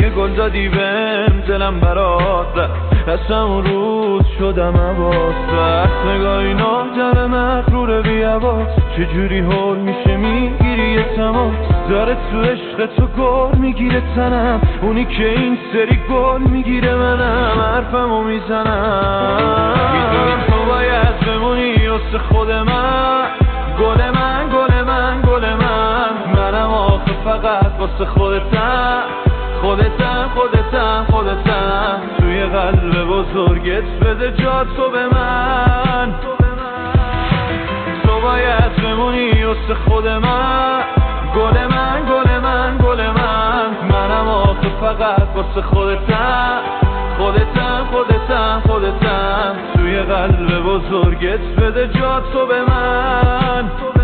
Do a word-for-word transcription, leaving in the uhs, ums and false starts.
یه گل دادی بهم دلم برات زد، از همون روز شدم عباس. وقت نگاهی نادر مغرور بی عباس، چجوری حال میشه میگیری یه تماس. داره تو عشق تو گل میگیره تنم، اونی که این سری گل میگیره منم حرفمو میزنم. میدونی تو باید بمونی واسه خود من، گل من گل من گل من. منم آخه فقط واسه خودتم، خودتم خودتم خودتم. توی قلب بزرگت بده جا تو به من. تو باید بمونی واسه خود من، گل من گل من گل من. منم آخه فقط واسه خودتم، خودتم خودتم خودتم. توی قلب بزرگت بده جا تو به من.